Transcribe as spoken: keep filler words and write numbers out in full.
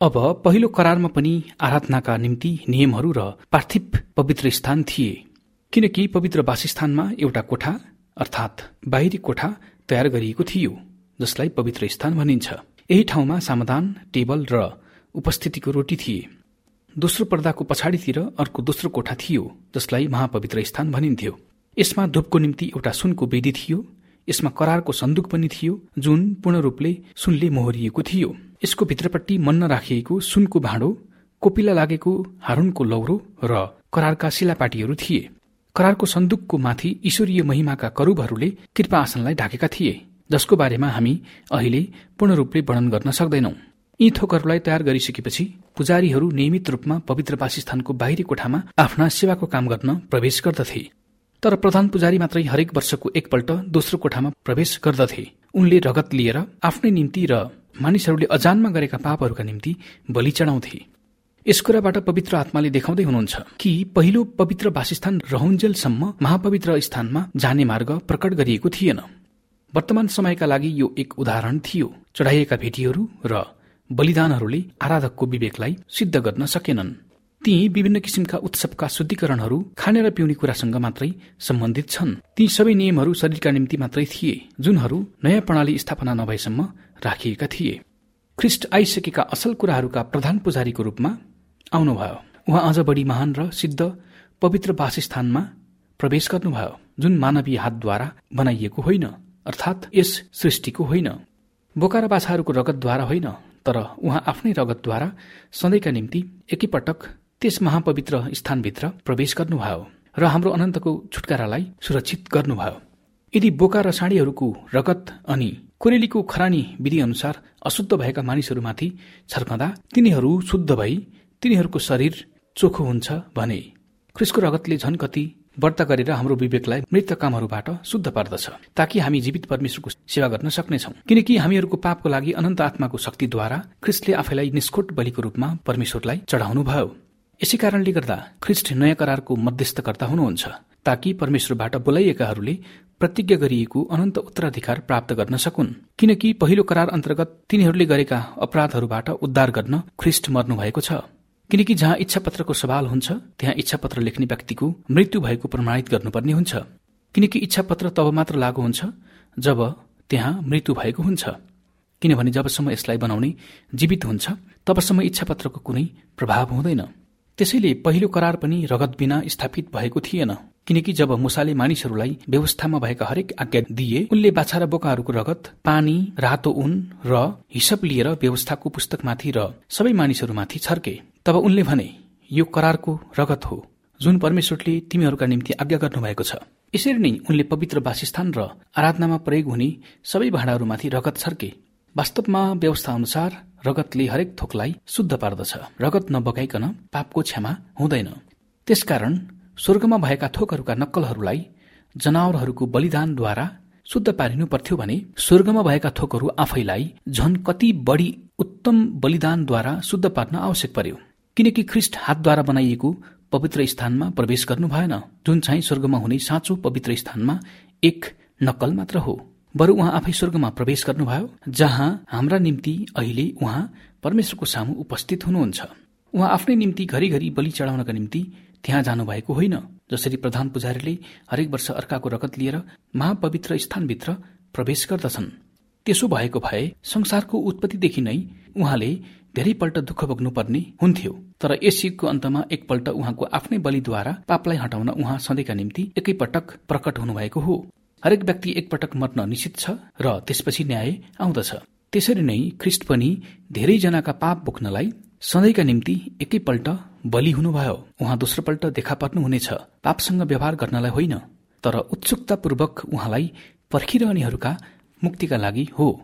अब पहिलो करारमा पनि आराधनाका निम्ति नियमहरू र पार्थिव पवित्र स्थान थिए, किनकि पवित्र वासस्थानमा एउटा कोठा अर्थात् बाहिरी कोठा तयार गरिएको थियो जसलाई पवित्र स्थान भनिन्छ। यही ठाउँमा समाधान, टेबल र उपस्थितिको रोटी थिए। दोस्रो पर्दाको पछाडितिर अर्को दोस्रो कोठा थियो जसलाई महापवित्र स्थान भनिन्थ्यो। यसमा धूपको निम्ति एउटा सुनको वेदी थियो। यसमा करारको सन्दुक पनि थियो जुन पूर्ण रूपले सुनले मोहरिएको थियो। यसको भित्रपट्टि मन्न राखिएको सुनको भाँडो, कोपिला लागेको हारूनको लौरो र करारका शिलापाटीहरू थिए। करारको सन्दुकको माथि ईश्वरीय महिमाका करूबहरूले कृपा आसनलाई ढाकेका थिए, जसको बारेमा हामी अहिले पूर्ण रूपले वर्णन गर्न सक्दैनौं। यी थोकहरूलाई तयार गरिसकेपछि पुजारीहरू नियमित रूपमा पवित्र वासस्थानको बाहिरी कोठामा आफ्ना सेवाको काम गर्न प्रवेश गर्दथे। तर प्रधान पुजारी मात्रै हरेक वर्षको एकपल्ट दोस्रो कोठामा प्रवेश गर्दथे। उनले रगत लिएर आफ्नै निम्ति र मानिसहरूले अजानमा गरेका पापहरूका निम्ति बलि चढाउँथे। यस कुराबाट पवित्र आत्माले देखाउँदै हुनुहुन्छ कि पहिलो पवित्र वासस्थान रहउन्जेलसम्म महापवित्र स्थानमा जाने मार्ग प्रकट गरिएको थिएन। वर्तमान समयका लागि यो एक उदाहरण थियो। चढाइएका भेटीहरू र बलिदानहरूले आराधकको विवेकलाई सिद्ध गर्न सकेनन्। ती विभिन्न किसिमका उत्सवका शुद्धिकरणहरू खाने र पिउने कुरासँग मात्रै सम्बन्धित छन्। ती सबै नियमहरू शरीरका निम्ति मात्रै थिए, जुनहरू नयाँ प्रणाली स्थापना नभएसम्म राखिएका थिए। ख्रिस्ट आइसकेका असल कुराहरूका प्रधान पुजारीको रूपमा आउनुभयो। उहाँ अझ बढी महान र सिद्ध पवित्र वासस्थानमा प्रवेश गर्नुभयो, जुन मानवीय हातद्वारा बनाइएको होइन, अर्थात् यस सृष्टिको होइन। बोका र बाछाहरूको रगतद्वारा होइन, तर उहाँ आफ्नै रगतद्वारा सधैँका निम्ति एकैपटक त्यस महापवित्र स्थानभित्र प्रवेश गर्नुभयो र हाम्रो अनन्तको छुटकारालाई सुरक्षित गर्नुभयो। यदि बोका र साँडीहरूको रगत अनि कोरेलीको खरानी विधि अनुसार अशुद्ध भएका मानिसहरूमाथि छर्कँदा तिनीहरू शुद्ध भई तिनीहरूको शरीर चोखो हुन्छ भने ख्रिस्टको रगतले झन कति व्रत गरेर हाम्रो विवेकलाई मृत कामहरूबाट शुद्ध पार्दछ, ताकि हामी जीवित परमेश्वरको सेवा गर्न सक्नेछौँ। किनकि हामीहरूको पापको लागि अनन्त आत्माको शक्तिद्वारा ख्रिस्टले आफैलाई निष्कोट बलिको रूपमा परमेश्वरलाई चढाउनुभयो। यसै कारणले गर्दा ख्रिस्ट नयाँ करारको मध्यस्थकर्ता हुनुहुन्छ, ताकि परमेश्वरबाट बोलाइएकाहरूले प्रतिज्ञा गरिएको अनन्त उत्तराधिकार प्राप्त गर्न सकुन्। किनकि पहिलो करार अन्तर्गत तिनीहरूले गरेका अपराधहरूबाट उद्धार गर्न ख्रिस्ट मर्नुभएको छ। किनकि जहाँ इच्छापत्रको सवाल हुन्छ त्यहाँ इच्छापत्र लेख्ने व्यक्तिको मृत्यु भएको प्रमाणित गर्नुपर्ने हुन्छ। किनकि इच्छापत्र तब मात्र लागू हुन्छ जब त्यहाँ मृत्यु भएको हुन्छ, किनभने जबसम्म यसलाई बनाउने जीवित हुन्छ तबसम्म इच्छापत्रको कुनै प्रभाव हुँदैन। त्यसैले पहिलो करार पनि रगत बिना स्थापित भएको थिएन। किनकि जब मूसाले मानिसहरूलाई व्यवस्थामा भएका हरेक आज्ञा दिए, उनले बाछा र बोकाहरूको रगत, पानी, रातो ऊन र हिसाब लिएर व्यवस्थाको पुस्तकमाथि र सबै मानिसहरूमाथि छर्के। तब उनले भने, यो करारको रगत हो जुन परमेश्वरले तिमीहरूका निम्ति आज्ञा गर्नुभएको छ। यसरी नै उनले पवित्र वासस्थान र आराधनामा प्रयोग हुने सबै भाँडाहरूमाथि रगत छर्के। वास्तवमा व्यवस्था अनुसार रगतले हरेक थोकलाई शुद्ध पार्दछ। रगत नबगाइकन पापको क्षमा हुँदैन। त्यसकारण स्वर्गमा भएका थोकहरूका नक्कलहरूलाई जनावरहरूको बलिदानद्वारा शुद्ध पारिनु पर्थ्यो भने स्वर्गमा भएका थोकहरू आफैलाई झन कति बढी उत्तम बलिदानद्वारा शुद्ध पार्न आवश्यक पर्यो। किनकि ख्रिस्ट हातद्वारा बनाइएको पवित्र स्थानमा प्रवेश गर्नु भएन, जुन चाहिँ स्वर्गमा हुने साँचो पवित्र स्थानमा एक नक्कल मात्र हो। बरु उहाँ आफै स्वर्गमा प्रवेश गर्नुभयो, जहाँ हाम्रा निम्ति अहिले उहाँ परमेश्वरको सामु उपस्थित हुनुहुन्छ। उहाँ आफ्नै निम्ति घरिघरि बलि चढाउनका निम्ति त्यहाँ जानुभएको होइन, जसरी प्रधान पुजारीले हरेक वर्ष अर्काको रगत लिएर महापवित्र स्थानभित्र प्रवेश गर्दछन्। त्यसो भएको भए संसारको उत्पत्तिदेखि नै उहाँले धेरैपल्ट दुःख भोग्नुपर्ने हुन्थ्यो। तर यस युगको अन्तमा एकपल्ट उहाँको आफ्नै बलिद्वारा पापलाई हटाउन उहाँ सधैँका निम्ति एकैपटक प्रकट हुनुभएको हो। हरेक व्यक्ति एकपटक मर्न निश्चित छ र त्यसपछि न्याय आउँदछ। त्यसरी नै ख्रिस्ट पनि धेरैजनाका पाप बोक्नलाई सधैँका निम्ति एकैपल्ट बलि हुनुभयो। उहाँ दोस्रोपल्ट देखा पर्नुहुनेछ, पापसँग व्यवहार गर्नलाई होइन, तर उत्सुकतापूर्वक उहाँलाई पर्खिरहनेहरूका मुक्तिका लागि हो।